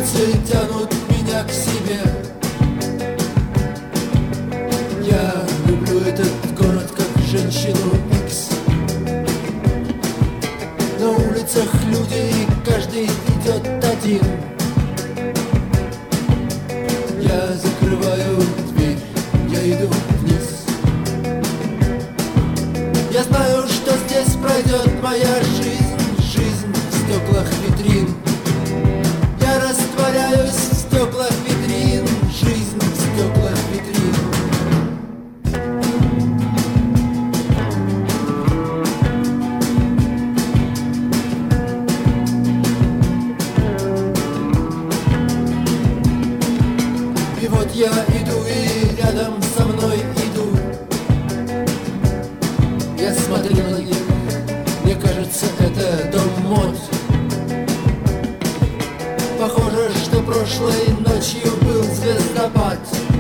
Улицы тянут меня к себе. Я люблю этот город как женщину Икс. На улицах люди, и каждый идет один. Я закрываю дверь, я иду вниз. Я знаю, что здесь пройдет моя жизнь, жизнь в стеклах витрин. Я растворяюсь в стеклах витрин, жизнь в стеклах витрин. И вот я иду, и рядом со мной идут. Я смотрю на них, мне кажется, это дом мод. Похоже, что прошлой ночью был звездопад,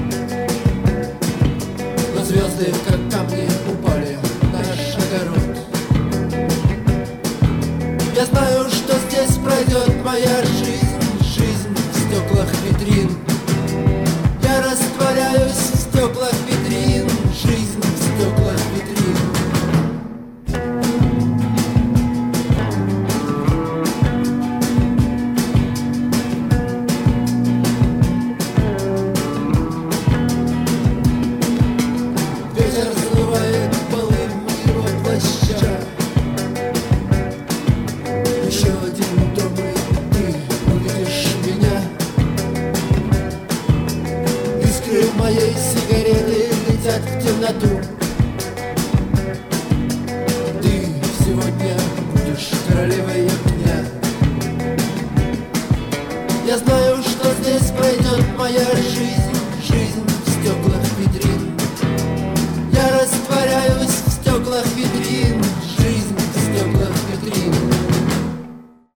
но звезды, как камни, упали в наш огород. Я знаю, что здесь пройдет моя жизнь, жизнь в стеклах витрин. Я растворяюсь в стеклах витрин, жизнь в стеклах витрин. Ветер взрывает полы моего плаща. Еще один дом, и ты увидишь меня. Искры моей сигареты летят в темноту. Ты сегодня будешь королевой огня. Я знаю, что здесь пройдет моя жизнь.